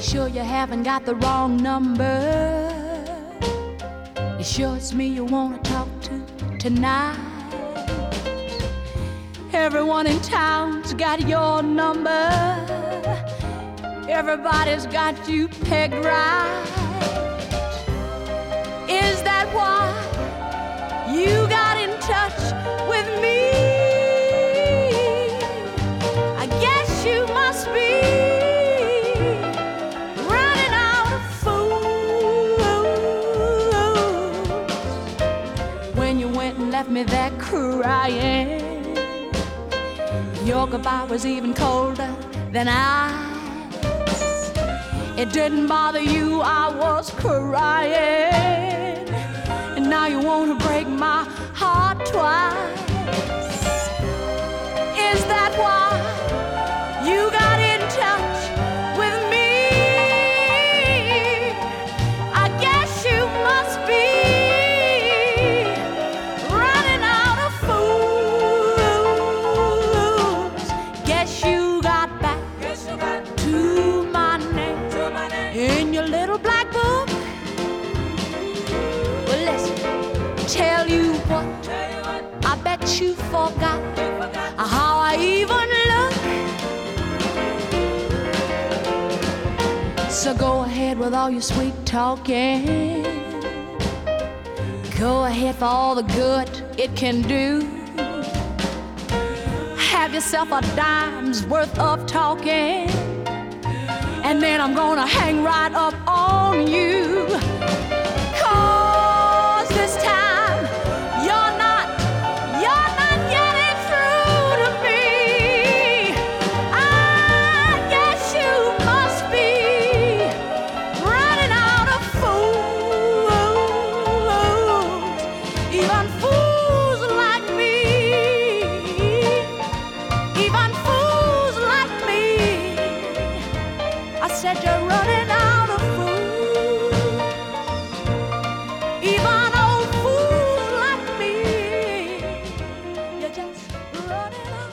Sure you haven't got the wrong number? You sure it's me you wanna talk to tonight? Everyone in town's got your number. Everybody's got you pegged right. Is that why you got in touch with me? I guess you must be running out of fools when you went and left me there crying. Your goodbye was even colder than ice. It didn't bother you, I was crying. And now you wanna break my heart twice. Is that why you got in touch with me? I guess you must be running out of fools. Guess you got back to my name in your little black book. Well, listen, tell you what, I bet you forgot how I even look. So go ahead with all your sweet talking. Go ahead for all the good it can do. Have yourself a dime's worth of talking, and then I'm gonna hang right up on you. 'Cause this time you're not getting through to me. I guess you must be running out of fools, even fools like me, even fools like me. I said you're running out of fools, even old fools like me. You're just running out.